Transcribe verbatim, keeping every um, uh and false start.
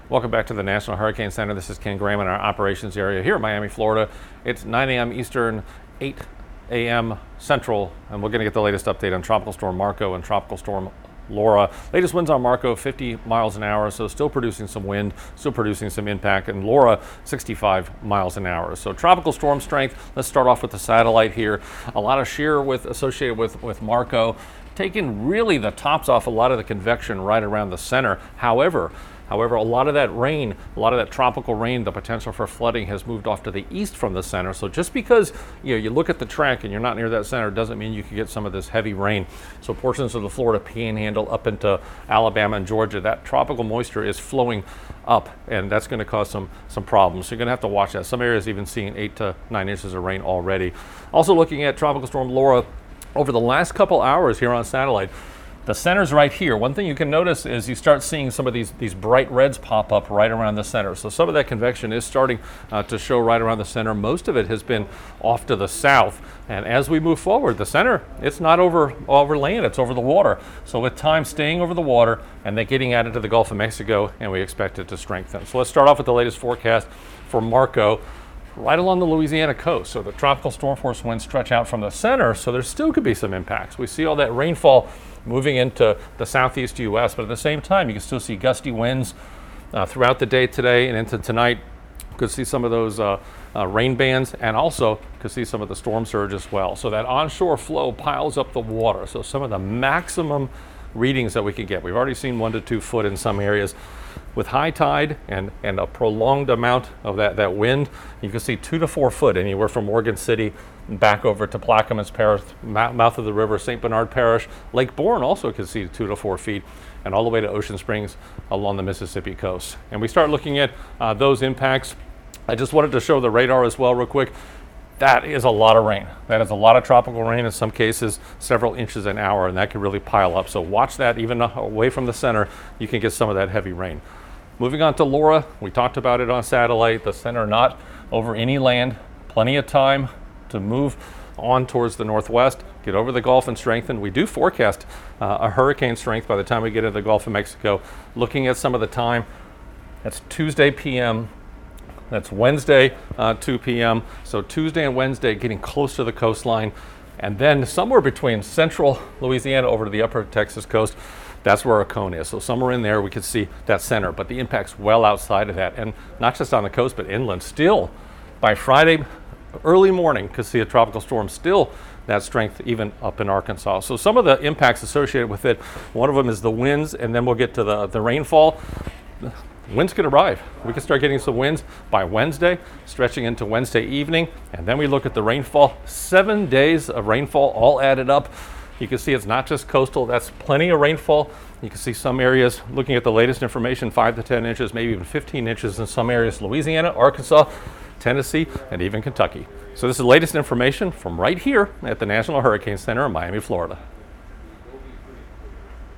Welcome back to the National Hurricane Center. This is Ken Graham in our operations area here in Miami, Florida. It's nine a m Eastern, eight a m Central, and we're going to get the latest update on Tropical Storm Marco and Tropical Storm Laura. Latest winds on Marco, fifty miles an hour, so still producing some wind, still producing some impact, and Laura, sixty-five miles an hour. So tropical storm strength. Let's start off with the satellite here. A lot of shear with associated with, with Marco, taking really the tops off a lot of the convection right around the center. However, However, a lot of that rain, a lot of that tropical rain, the potential for flooding has moved off to the east from the center. So just because you know, you look at the track and you're not near that center doesn't mean you can get some of this heavy rain. So portions of the Florida Panhandle up into Alabama and Georgia, that tropical moisture is flowing up, and that's going to cause some some problems. So you're going to have to watch that. Some areas even seeing eight to nine inches of rain already. Also looking at Tropical Storm Laura over the last couple hours here on satellite. The center's right here. One thing you can notice is you start seeing some of these, these bright reds pop up right around the center. So some of that convection is starting uh, to show right around the center. Most of it has been off to the south. And as we move forward, the center, it's not over, over land, it's over the water. So with time staying over the water and then getting out into the Gulf of Mexico, and we expect it to strengthen. So let's start off with the latest forecast for Marco right along the Louisiana coast. So the tropical storm force winds stretch out from the center, so there still could be some impacts. We see all that rainfall moving into the southeast U S, but at the same time, you can still see gusty winds uh, throughout the day today and into tonight. You could see some of those uh, uh, rain bands, and also could see some of the storm surge as well. So that onshore flow piles up the water. So some of the maximum readings that we can get. We've already seen one to two foot in some areas. With high tide and, and a prolonged amount of that, that wind, you can see two to four foot anywhere from Morgan City back over to Plaquemines Parish, mouth of the river, Saint Bernard Parish. Lake Borgne also can see two to four feet, and all the way to Ocean Springs along the Mississippi coast. And we start looking at uh, those impacts. I just wanted to show the radar as well real quick. That is a lot of rain. That is a lot of tropical rain, in some cases several inches an hour, and that can really pile up. So watch that. Even away from the center, you can get some of that heavy rain. Moving on to Laura, we talked about it on satellite. The center not over any land. Plenty of time to move on towards the northwest, get over the Gulf and strengthen. We do forecast uh, a hurricane strength by the time we get into the Gulf of Mexico. Looking at some of the time, that's Tuesday p m That's Wednesday, uh, two p m So Tuesday and Wednesday getting close to the coastline. And then somewhere between central Louisiana over to the upper Texas coast, that's where our cone is. So somewhere in there we could see that center, but the impact's well outside of that. And not just on the coast, but inland. Still, by Friday, early morning, could see a tropical storm still that strength even up in Arkansas. So some of the impacts associated with it, one of them is the winds, and then we'll get to the, the rainfall. Winds could arrive. We could start getting some winds by Wednesday, stretching into Wednesday evening, and then we look at the rainfall. Seven days of rainfall all added up. You can see it's not just coastal, that's plenty of rainfall. You can see some areas, looking at the latest information, five to ten inches, maybe even fifteen inches in some areas, Louisiana, Arkansas, Tennessee, and even Kentucky. So this is the latest information from right here at the National Hurricane Center in Miami, Florida.